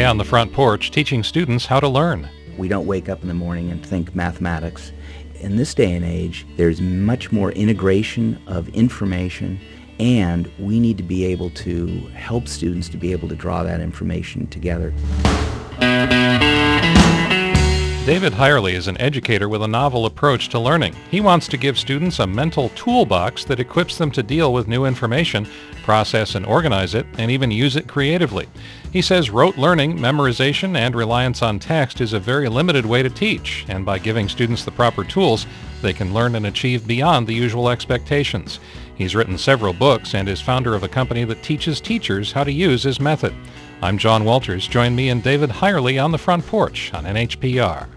Today on the Front Porch, teaching students how to learn. We don't wake up in the morning and think mathematics. In this day and age, there's much more integration of information, and we need to be able to help students to be able to draw that information together. David Hirely is an educator with a novel approach to learning. He wants to give students a mental toolbox that equips them to deal with new information, process and organize it, and even use it creatively. He says rote learning, memorization, and reliance on text is a very limited way to teach, and by giving students the proper tools, they can learn and achieve beyond the usual expectations. He's written several books and is founder of a company that teaches teachers how to use his method. I'm John Walters. Join me and David Hirely on the Front Porch on NHPR.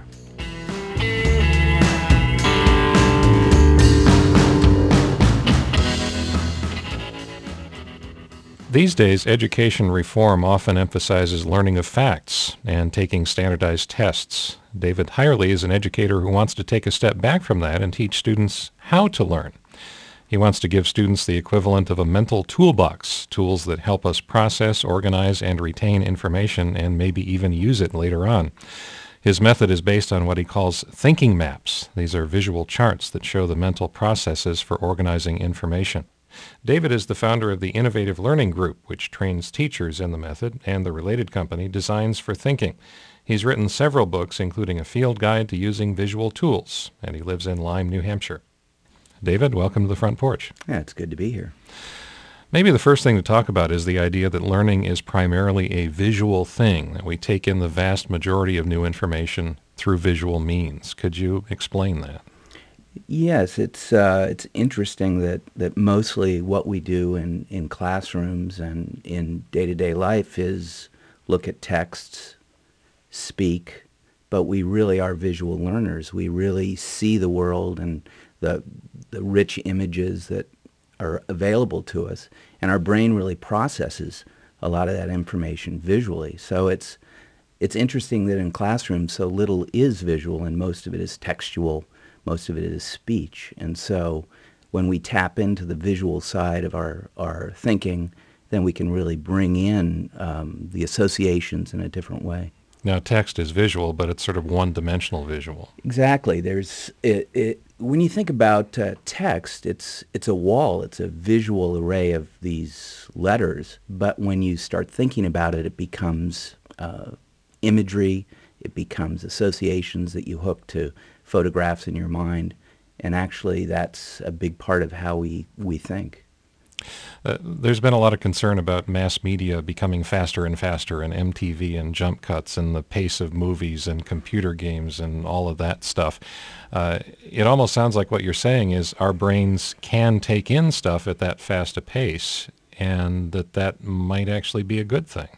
These days, education reform often emphasizes learning of facts and taking standardized tests. David Hirely is an educator who wants to take a step back from that and teach students how to learn. He wants to give students the equivalent of a mental toolbox, tools that help us process, organize, and retain information and maybe even use it later on. His method is based on what he calls thinking maps. These are visual charts that show the mental processes for organizing information. David is the founder of the Innovative Learning Group, which trains teachers in the method, and the related company Designs for Thinking. He's written several books, including a field guide to using visual tools, and he lives in Lyme, New Hampshire. David, welcome to the Front Porch. Yeah, it's good to be here. Maybe the first thing to talk about is the idea that learning is primarily a visual thing, that we take in the vast majority of new information through visual means. Could you explain that? Yes, it's interesting that mostly what we do in classrooms and in day-to-day life is look at texts, speak, but we really are visual learners. We really see the world and the rich images that are available to us, and our brain really processes a lot of that information visually. So it's interesting that in classrooms so little is visual and most of it is textual. Most of it is speech. And so when we tap into the visual side of our thinking, then we can really bring in the associations in a different way. Now, text is visual, but it's sort of one-dimensional visual. Exactly. When you think about text, it's a wall. It's a visual array of these letters. But when you start thinking about it, it becomes imagery. It becomes associations that you hook to photographs in your mind, and actually that's a big part of how we think. There's been a lot of concern about mass media becoming faster and faster, and MTV and jump cuts and the pace of movies and computer games and all of that stuff. It almost sounds like what you're saying is our brains can take in stuff at that fast a pace, and that might actually be a good thing.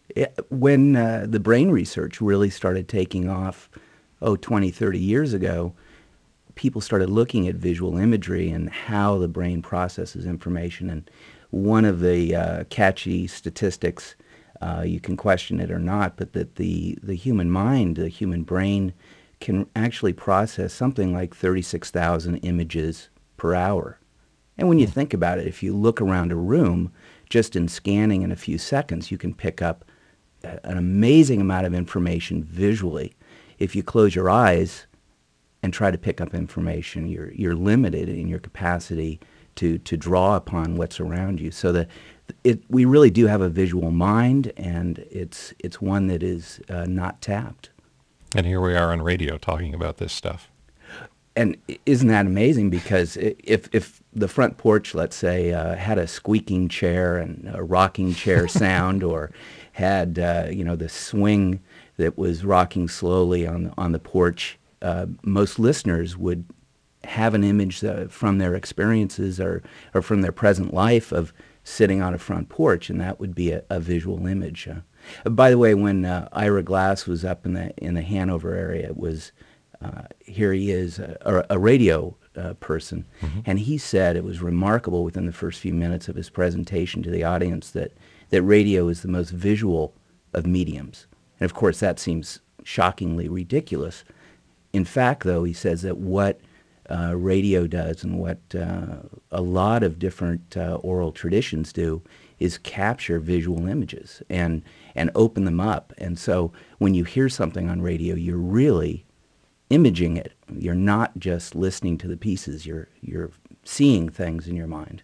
When the brain research really started taking off, 20, 30 years ago, people started looking at visual imagery and how the brain processes information. And one of the catchy statistics, you can question it or not, but that the human mind, the human brain, can actually process something like 36,000 images per hour. And when you think about it, if you look around a room, just in scanning in a few seconds, you can pick up an amazing amount of information visually. If you close your eyes and try to pick up information, you're limited in your capacity to draw upon what's around you. So we really do have a visual mind, and it's one that is not tapped. And here we are on radio talking about this stuff. And isn't that amazing? Because if the Front Porch, let's say, had a squeaking chair and a rocking chair sound, or had the swing that was rocking slowly on the porch, most listeners would have an image from their experiences or from their present life of sitting on a front porch, and that would be a visual image. By the way, when Ira Glass was up in the Hanover area, it was here he is, a radio person, and he said it was remarkable within the first few minutes of his presentation to the audience that radio is the most visual of mediums. And of course, that seems shockingly ridiculous. In fact, though, he says that what radio does and what a lot of different oral traditions do is capture visual images and open them up. And so when you hear something on radio, you're really imaging it. You're not just listening to the pieces. You're seeing things in your mind.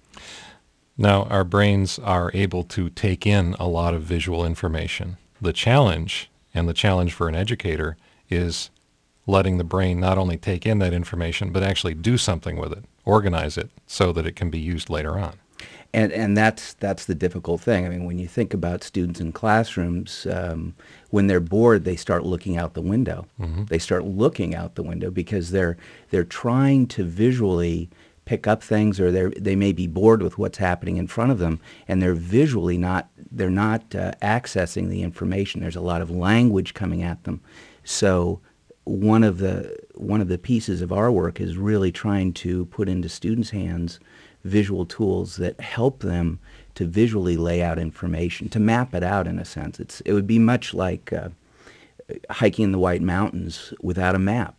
Now, our brains are able to take in a lot of visual information. The challenge, and the challenge for an educator, is letting the brain not only take in that information, but actually do something with it, organize it so that it can be used later on. And that's the difficult thing. I mean, when you think about students in classrooms, when they're bored, they start looking out the window. Mm-hmm. They start looking out the window because they're trying to visually pick up things, or they may be bored with what's happening in front of them, and they're not accessing the information. There's a lot of language coming at them. So one of the pieces of our work is really trying to put into students' hands visual tools that help them to visually lay out information, to map it out in a sense. It would be much like hiking in the White Mountains without a map.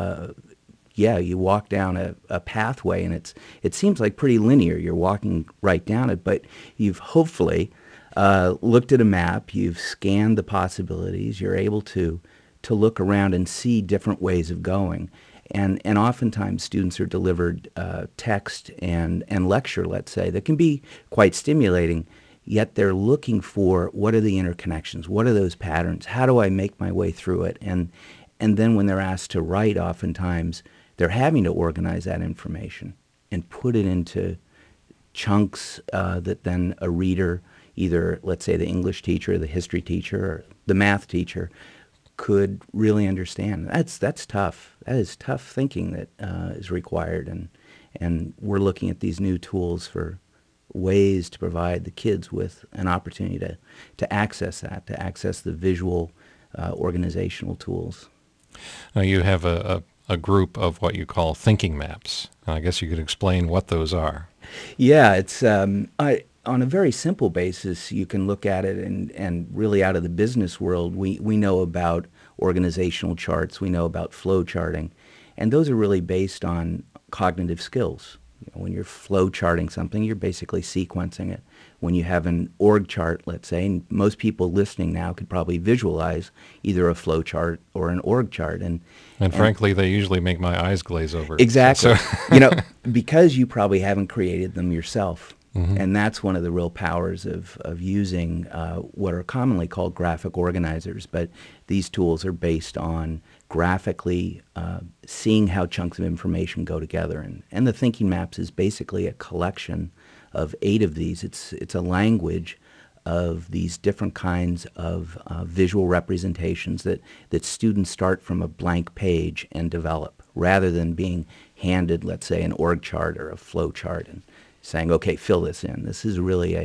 You walk down a pathway and it seems like pretty linear. You're walking right down it, but you've hopefully looked at a map, you've scanned the possibilities, you're able to look around and see different ways of going. And oftentimes students are delivered text and lecture, let's say, that can be quite stimulating, yet they're looking for what are the interconnections, what are those patterns, how do I make my way through it? And then when they're asked to write, oftentimes they're having to organize that information and put it into chunks that then a reader, either, let's say, the English teacher, the history teacher, or the math teacher, could really understand. That's tough. That is tough thinking that is required, and we're looking at these new tools for ways to provide the kids with an opportunity to access that, to access the visual organizational tools. Now, you have a group of what you call thinking maps. I guess you could explain what those are. Yeah, it's on a very simple basis, you can look at it and really out of the business world, we know about organizational charts, we know about flow charting, and those are really based on cognitive skills. When you're flow charting something, you're basically sequencing it. When you have an org chart, let's say, and most people listening now could probably visualize either a flow chart or an org chart. And frankly, they usually make my eyes glaze over. Exactly. Because you probably haven't created them yourself. Mm-hmm. And that's one of the real powers of using what are commonly called graphic organizers. But these tools are based on graphically seeing how chunks of information go together. And the Thinking Maps is basically a collection of 8 of these. It's a language of these different kinds of visual representations that students start from a blank page and develop, rather than being handed, let's say, an org chart or a flow chart and saying, okay, fill this in. This is really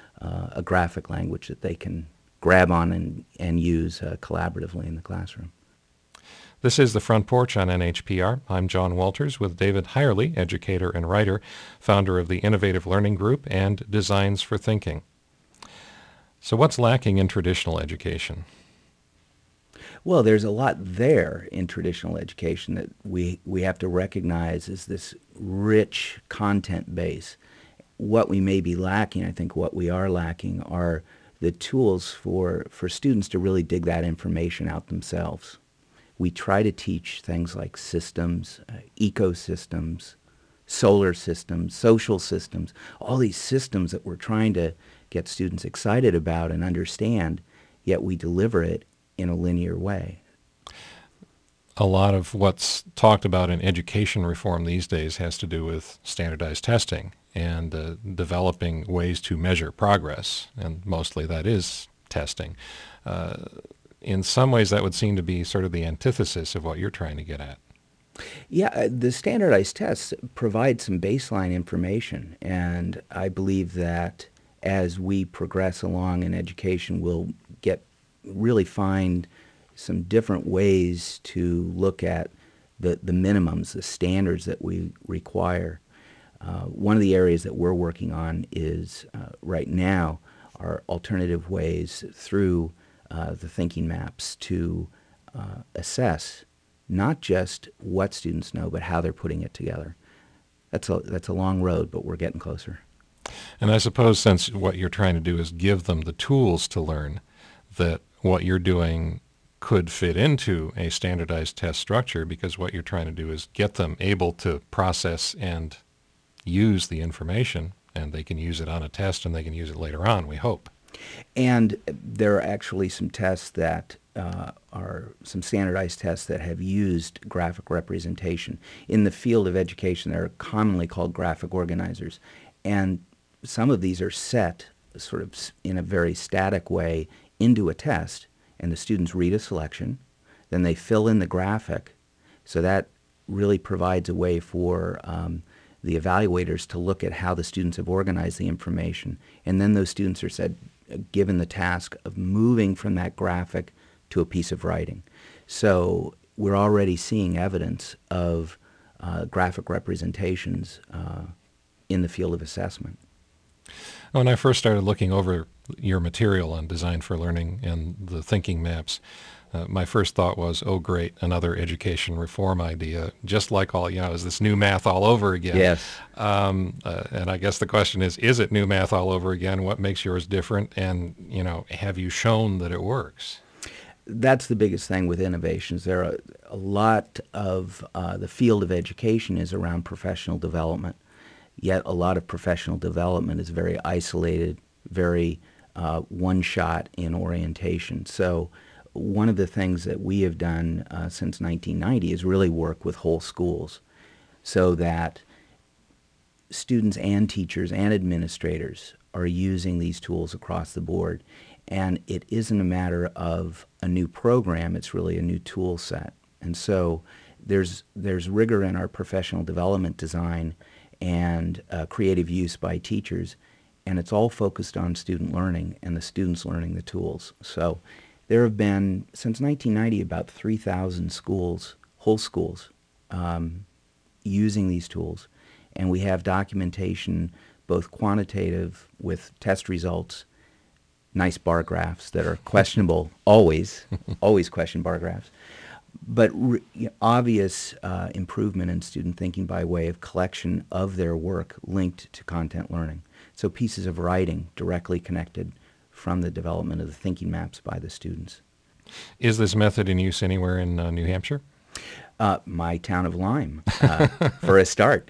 a graphic language that they can grab on and use collaboratively in the classroom. This is The Front Porch on NHPR. I'm John Walters with David Hirely, educator and writer, founder of the Innovative Learning Group and Designs for Thinking. So what's lacking in traditional education? Well, there's a lot there in traditional education that we have to recognize as this rich content base. What we may be lacking, I think what we are lacking, are the tools for students to really dig that information out themselves. We try to teach things like systems, ecosystems, solar systems, social systems, all these systems that we're trying to get students excited about and understand, yet we deliver it in a linear way. A lot of what's talked about in education reform these days has to do with standardized testing and developing ways to measure progress, and mostly that is testing. In some ways, that would seem to be sort of the antithesis of what you're trying to get at. Yeah, the standardized tests provide some baseline information, and I believe that as we progress along in education, we'll really find some different ways to look at the minimums, the standards that we require. One of the areas that we're working on is right now are alternative ways through the Thinking Maps to assess not just what students know, but how they're putting it together. That's a long road, but we're getting closer. And I suppose since what you're trying to do is give them the tools to learn, that what you're doing could fit into a standardized test structure, because what you're trying to do is get them able to process and use the information, and they can use it on a test and they can use it later on, we hope. And there are actually some tests that are some standardized tests that have used graphic representation. In the field of education, they're commonly called graphic organizers. And some of these are set sort of in a very static way into a test, and the students read a selection, then they fill in the graphic. So that really provides a way for the evaluators to look at how the students have organized the information. And then those students are given the task of moving from that graphic to a piece of writing. So we're already seeing evidence of graphic representations in the field of assessment. When I first started looking over your material on Design for Learning and the thinking maps, my first thought was, oh great, another education reform idea, just like is this new math all over again? Yes. And I guess the question is it new math all over again? What makes yours different? And, have you shown that it works? That's the biggest thing with innovations. There are a lot of the field of education is around professional development, yet a lot of professional development is very isolated, very one-shot in orientation. So one of the things that we have done since 1990 is really work with whole schools so that students and teachers and administrators are using these tools across the board. And it isn't a matter of a new program, it's really a new tool set. And so there's rigor in our professional development design and creative use by teachers, and it's all focused on student learning and the students learning the tools. So there have been, since 1990, about 3,000 schools, whole schools, using these tools. And we have documentation, both quantitative with test results, nice bar graphs that are questionable, always question bar graphs, but obvious improvement in student thinking by way of collection of their work linked to content learning. So pieces of writing directly connected from the development of the thinking maps by the students. Is this method in use anywhere in New Hampshire? My town of Lyme, for a start.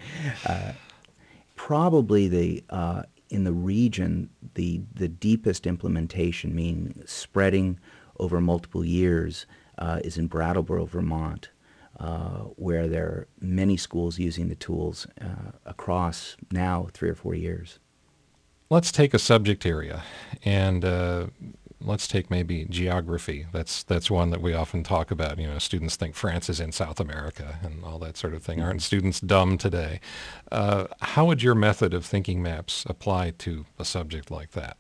Probably in the region, the deepest implementation, meaning spreading over multiple years, is in Brattleboro, Vermont, where there are many schools using the tools across now 3 or 4 years. Let's take a subject area, and let's take maybe geography. That's one that we often talk about. Students think France is in South America and all that sort of thing. Mm-hmm. Aren't students dumb today? How would your method of thinking maps apply to a subject like that?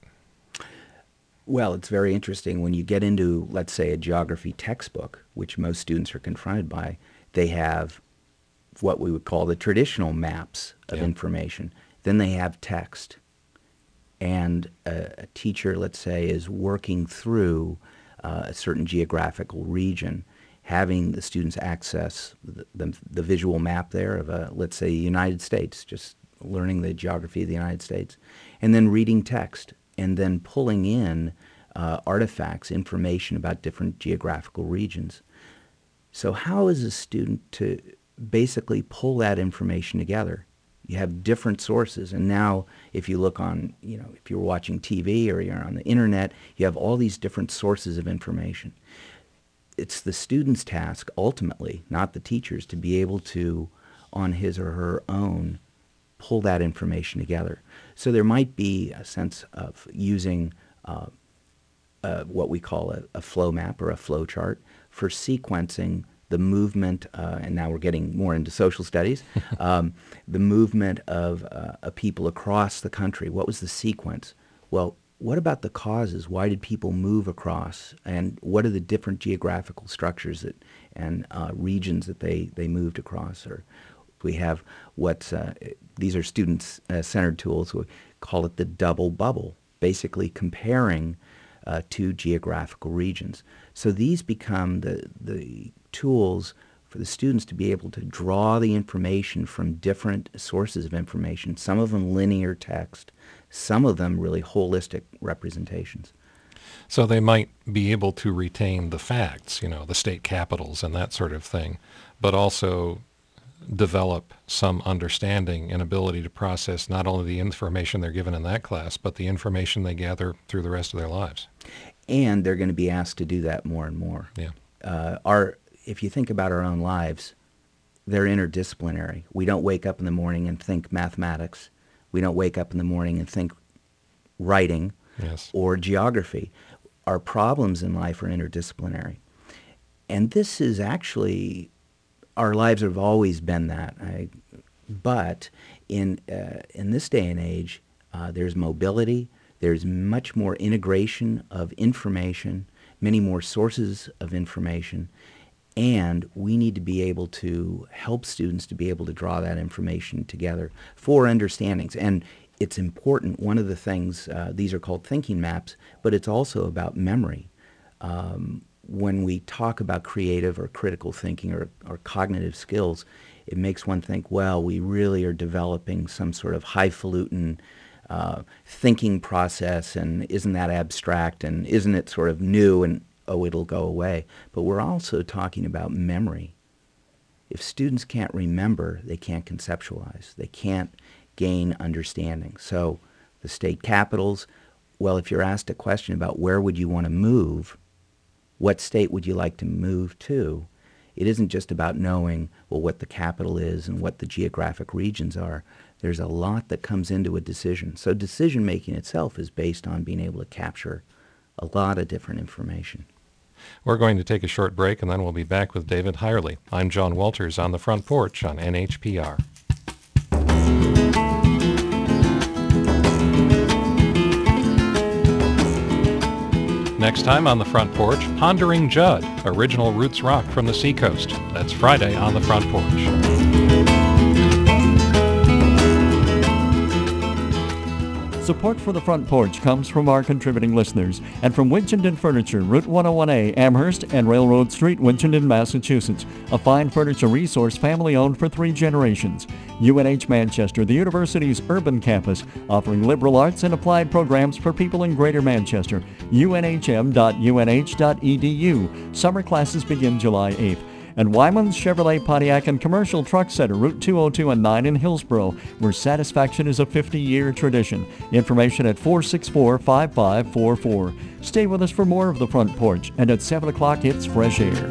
Well, it's very interesting. When you get into, let's say, a geography textbook, which most students are confronted by, they have what we would call the traditional maps of information. Then they have text. And a teacher, let's say, is working through a certain geographical region, having the students access the visual map there of, let's say, the United States, just learning the geography of the United States, and then reading text, and then pulling in artifacts, information about different geographical regions. So how is a student to basically pull that information together? You have different sources, and now if you look on, if you're watching TV or you're on the internet, you have all these different sources of information. It's the student's task, ultimately, not the teacher's, to be able to, on his or her own, pull that information together. So there might be a sense of using what we call a flow map or a flow chart for sequencing the movement, and now we're getting more into social studies, the movement of people across the country. What was the sequence? Well, what about the causes? Why did people move across? And what are the different geographical structures and regions that they moved across? Or we have these are student-centered tools. We call it the double bubble, basically comparing two geographical regions. So these become the tools for the students to be able to draw the information from different sources of information, some of them linear text, some of them really holistic representations. So they might be able to retain the facts, the state capitals and that sort of thing, but also develop some understanding and ability to process not only the information they're given in that class, but the information they gather through the rest of their lives. And they're going to be asked to do that more and more. Yeah. If you think about our own lives, they're interdisciplinary. We don't wake up in the morning and think mathematics. We don't wake up in the morning and think writing Yes. or geography. Our problems in life are interdisciplinary. And this is actually, our lives have always been that. But in this day and age, there's mobility, there's much more integration of information, many more sources of information, and we need to be able to help students to be able to draw that information together for understandings. And it's important, one of the things, these are called thinking maps, but it's also about memory. When we talk about creative or critical thinking or cognitive skills, it makes one think, well, we really are developing some sort of highfalutin thinking process, and isn't that abstract, and isn't it sort of new, and oh, it'll go away. But we're also talking about memory. If students can't remember, they can't conceptualize. They can't gain understanding. So the state capitals, well, if you're asked a question about where would you want to move, what state would you like to move to, it isn't just about knowing, well, what the capital is and what the geographic regions are. There's a lot that comes into a decision. So decision making itself is based on being able to capture a lot of different information. We're going to take a short break, and then we'll be back with David Hirely. I'm John Walters on the Front Porch on NHPR. Next time on the Front Porch, Pondering Judd, original roots rock from the seacoast. That's Friday on the Front Porch. Support for the Front Porch comes from our contributing listeners and from Winchendon Furniture, Route 101A, Amherst, and Railroad Street, Winchendon, Massachusetts. A fine furniture resource family-owned for 3 generations. UNH Manchester, the university's urban campus, offering liberal arts and applied programs for people in Greater Manchester. unhm.unh.edu. Summer classes begin July 8th. And Wyman's Chevrolet Pontiac and Commercial Truck Center, Route 202 and 9 in Hillsboro, where satisfaction is a 50-year tradition. Information at 464-5544. Stay with us for more of The Front Porch, and at 7 o'clock it's Fresh Air.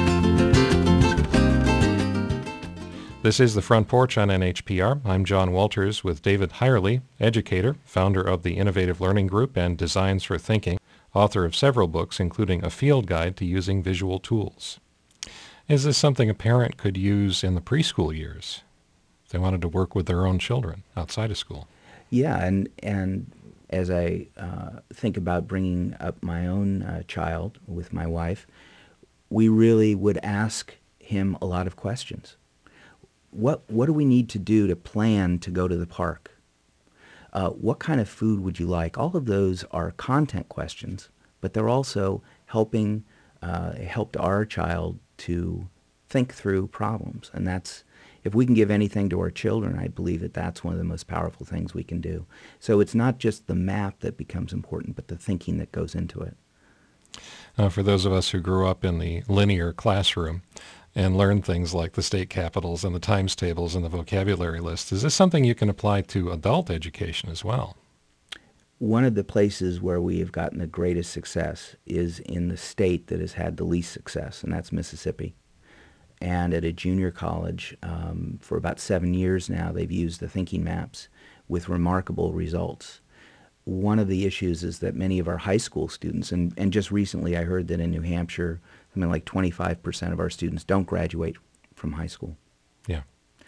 This is The Front Porch on NHPR. I'm John Walters with David Hirely, educator, founder of the Innovative Learning Group and Designs for Thinking, author of several books, including A Field Guide to Using Visual Tools. Is this something a parent could use in the preschool years if they wanted to work with their own children outside of school? Yeah, and as I think about bringing up my own child with my wife, we really would ask him a lot of questions. What do we need to do to plan to go to the park? What kind of food would you like? All of those are content questions, but they're also helped our child to think through problems. And that's, if we can give anything to our children, I believe that that's one of the most powerful things we can do. So it's not just the map that becomes important, but the thinking that goes into it. For those of us who grew up in the linear classroom and learned things like the state capitals and the times tables and the vocabulary lists, is this something you can apply to adult education as well? One of the places where we have gotten the greatest success is in the state that has had the least success, and that's Mississippi. And at a junior college, for about 7 years now, they've used the thinking maps with remarkable results. One of the issues is that many of our high school students, and just recently I heard that in New Hampshire, something like 25% of our students don't graduate from high school. Yeah.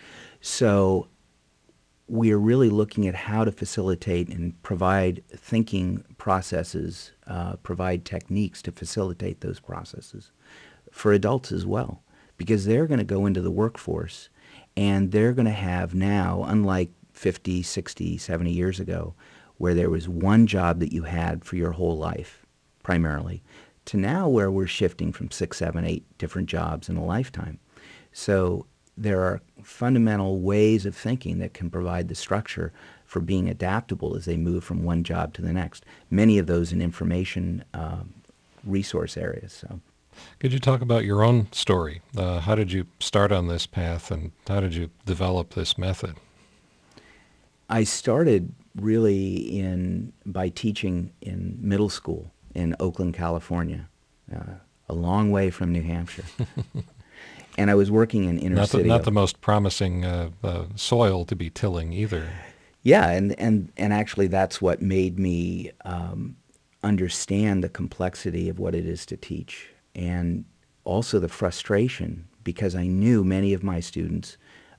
So we are really looking at how to facilitate and provide thinking processes, provide techniques to facilitate those processes for adults as well, because they're going to go into the workforce and they're going to have now, unlike 50, 60, 70 years ago, where there was one job that you had for your whole life, primarily, to now where we're shifting from 6, 7, 8 different jobs in a lifetime. So there are fundamental ways of thinking that can provide the structure for being adaptable as they move from one job to the next. Many of those in information resource areas. So, Could you talk about your own story? How did you start on this path, and how did you develop this method? I started really by teaching in middle school in Oakland, California, a long way from New Hampshire. And I was working in inner city. Not the most promising soil to be tilling either. Yeah, and actually that's what made me understand the complexity of what it is to teach, and also the frustration, because I knew many of my students,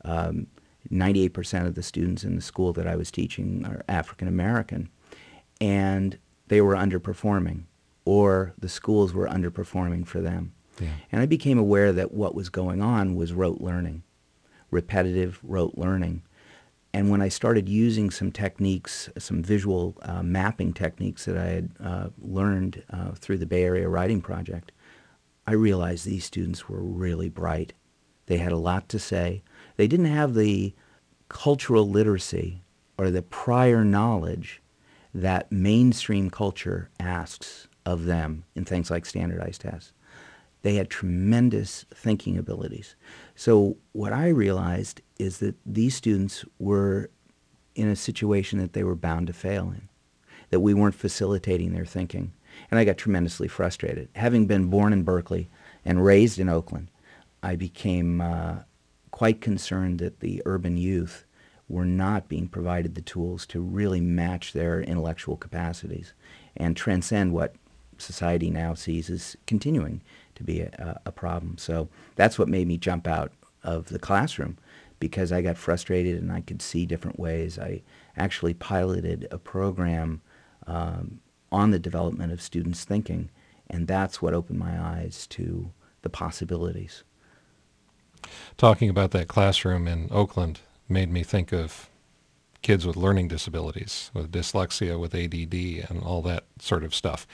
98% of the students in the school that I was teaching are African American, and they were underperforming, or the schools were underperforming for them. Yeah. And I became aware that what was going on was rote learning, repetitive rote learning. And when I started using some techniques, some visual mapping techniques that I had learned through the Bay Area Writing Project, I realized these students were really bright. They had a lot to say. They didn't have the cultural literacy or the prior knowledge that mainstream culture asks of them in things like standardized tests. They had tremendous thinking abilities. So what I realized is that these students were in a situation that they were bound to fail in, that we weren't facilitating their thinking. And I got tremendously frustrated. Having been born in Berkeley and raised in Oakland, I became quite concerned that the urban youth were not being provided the tools to really match their intellectual capacities and transcend what society now sees as continuing to be a problem. So that's what made me jump out of the classroom, because I got frustrated and I could see different ways. I actually piloted a program on the development of students' thinking, and that's what opened my eyes to the possibilities. Talking about that classroom in Oakland made me think of kids with learning disabilities, with dyslexia, with ADD, and all that sort of stuff,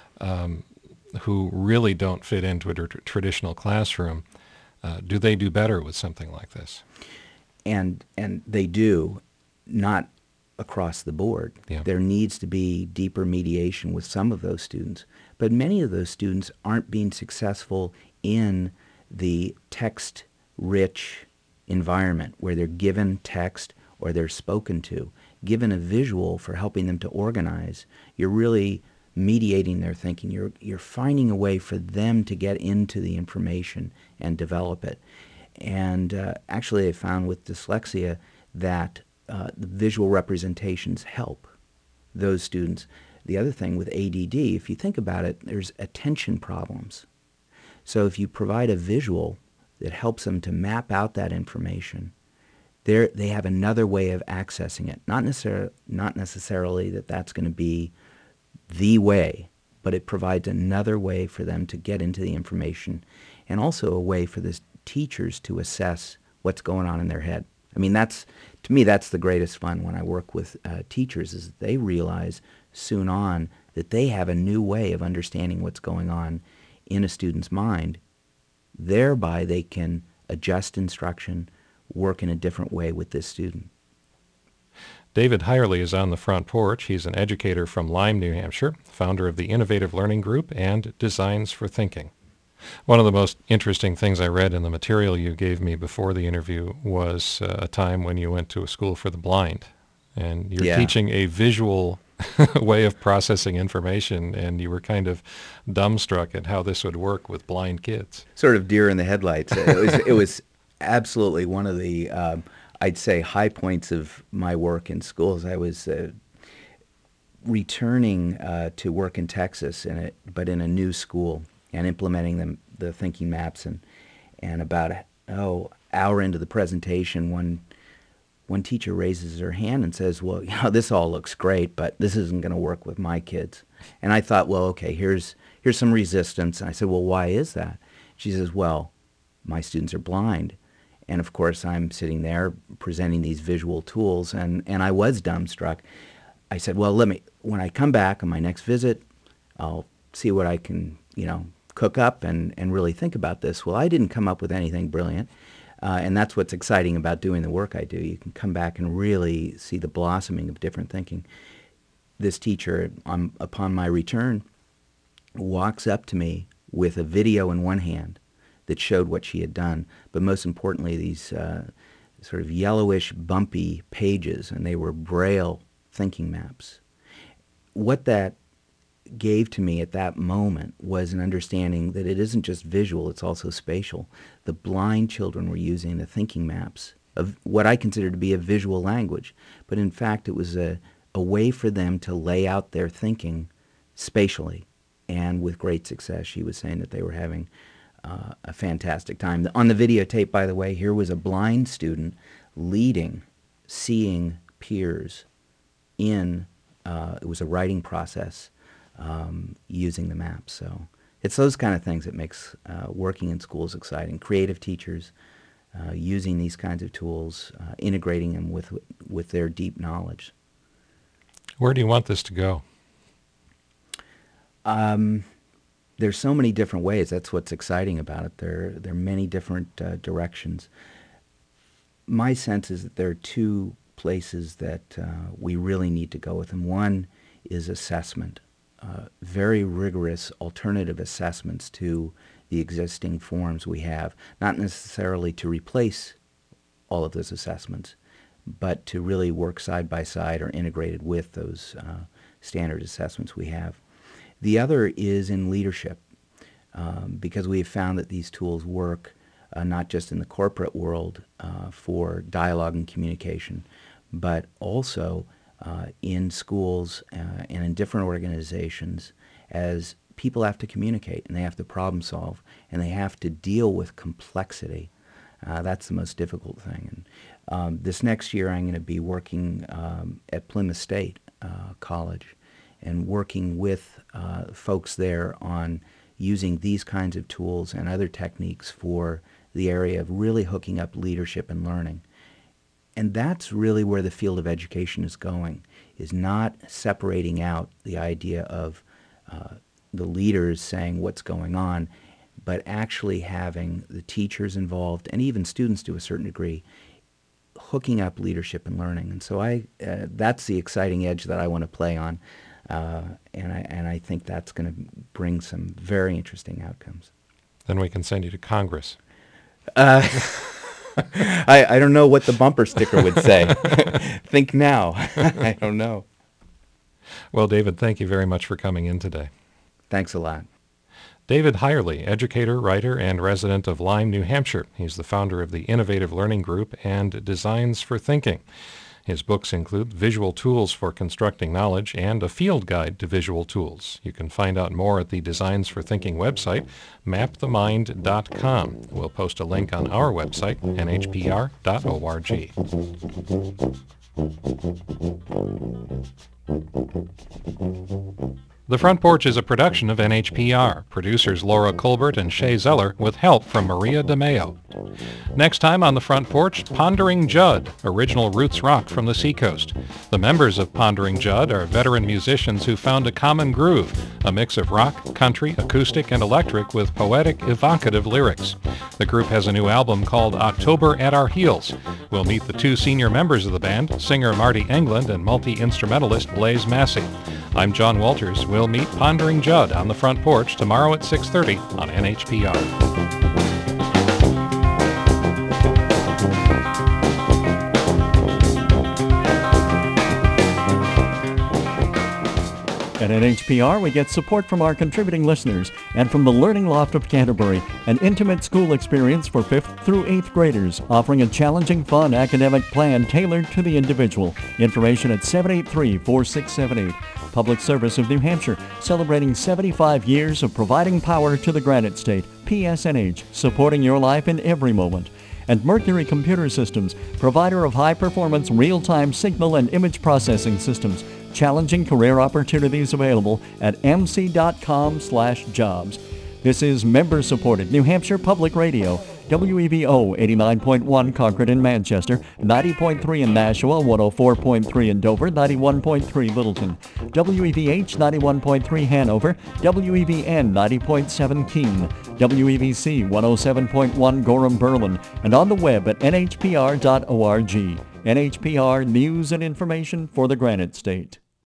who really don't fit into a traditional classroom. Do they do better with something like this? And they do, not across the board. Yeah. There needs to be deeper mediation with some of those students, but many of those students aren't being successful in the text-rich environment where they're given text or they're spoken to. Given a visual for helping them to organize, you're really mediating their thinking. You're finding a way for them to get into the information and develop it. And actually I found with dyslexia that the visual representations help those students. The other thing with ADD, if you think about it, there's attention problems. So if you provide a visual that helps them to map out that information, they have another way of accessing it. Not necessarily that that's going to be the way, but it provides another way for them to get into the information, and also a way for the teachers to assess what's going on in their head. I mean, to me, that's the greatest fun when I work with teachers, is that they realize soon on that they have a new way of understanding what's going on in a student's mind. Thereby, they can adjust instruction, work in a different way with this student. David Hirely is on the front porch. He's an educator from Lyme, New Hampshire, founder of the Innovative Learning Group and Designs for Thinking. One of the most interesting things I read in the material you gave me before the interview was a time when you went to a school for the blind, and you're teaching a visual way of processing information, and you were kind of dumbstruck at how this would work with blind kids. Sort of deer in the headlights. It was absolutely one of the, I'd say, high points of my work in schools. I was returning to work in Texas, but in a new school, and implementing the thinking maps, and about hour into the presentation, one teacher raises her hand and says, "Well, this all looks great, but this isn't going to work with my kids." And I thought, well, okay, here's some resistance. And I said, "Well, why is that?" She says, "Well, my students are blind." And of course, I'm sitting there presenting these visual tools, and I was dumbstruck. I said, "Well, when I come back on my next visit, I'll see what I can, cook up and really think about this. Well, I didn't come up with anything brilliant. And that's what's exciting about doing the work I do. You can come back and really see the blossoming of different thinking. This teacher, upon my return, walks up to me with a video in one hand that showed what she had done, but most importantly, these sort of yellowish, bumpy pages, and they were Braille thinking maps. What that gave to me at that moment was an understanding that it isn't just visual, it's also spatial. The blind children were using the thinking maps of what I consider to be a visual language, but in fact it was a way for them to lay out their thinking spatially, and with great success. She was saying that they were having a fantastic time. On the videotape, by the way, here was a blind student leading, seeing peers in, it was a writing process, using the maps. So it's those kind of things that makes working in schools exciting. Creative teachers using these kinds of tools, integrating them with their deep knowledge. Where do you want this to go? There's so many different ways. That's what's exciting about it. There are many different directions. My sense is that there are two places that we really need to go with them. One is assessment. Very rigorous alternative assessments to the existing forms we have, not necessarily to replace all of those assessments, but to really work side by side or integrated with those standard assessments we have. The other is in leadership, because we have found that these tools work not just in the corporate world for dialogue and communication, but also in schools and in different organizations as people have to communicate and they have to problem solve and they have to deal with complexity. That's the most difficult thing. And this next year I'm going to be working at Plymouth State College and working with folks there on using these kinds of tools and other techniques for the area of really hooking up leadership and learning. And that's really where the field of education is going, is not separating out the idea of the leaders saying what's going on, but actually having the teachers involved, and even students to a certain degree, hooking up leadership and learning. And so that's the exciting edge that I want to play on, and I think that's going to bring some very interesting outcomes. Then we can send you to Congress. I don't know what the bumper sticker would say. Think now. I don't know. Well, David, thank you very much for coming in today. Thanks a lot. David Heyerle, educator, writer, and resident of Lyme, New Hampshire. He's the founder of the Innovative Learning Group and Designs for Thinking. His books include Visual Tools for Constructing Knowledge and a Field Guide to Visual Tools. You can find out more at the Designs for Thinking website, mapthemind.com. We'll post a link on our website, nhpr.org. The Front Porch is a production of NHPR. Producers Laura Colbert and Shay Zeller with help from Maria DeMeo. Next time on The Front Porch, Pondering Judd, original roots rock from the Seacoast. The members of Pondering Judd are veteran musicians who found a common groove, a mix of rock, country, acoustic, and electric with poetic, evocative lyrics. The group has a new album called October at Our Heels. We'll meet the two senior members of the band, singer Marty England and multi-instrumentalist Blaze Massey. I'm John Walters. We'll meet Pondering Judd on The Front Porch tomorrow at 6:30 on NHPR. At NHPR, we get support from our contributing listeners and from the Learning Loft of Canterbury, an intimate school experience for 5th through 8th graders, offering a challenging, fun academic plan tailored to the individual. Information at 783-4678. Public Service of New Hampshire, celebrating 75 years of providing power to the Granite State. PSNH, supporting your life in every moment. And Mercury Computer Systems, provider of high-performance real-time signal and image processing systems. Challenging career opportunities available at mc.com/jobs. This is member-supported New Hampshire Public Radio, WEVO 89.1 Concord and Manchester, 90.3 in Nashua, 104.3 in Dover, 91.3 Littleton. WEVH 91.3 Hanover, WEVN 90.7 Keene, WEVC 107.1 Gorham Berlin, and on the web at nhpr.org. NHPR News and Information for the Granite State.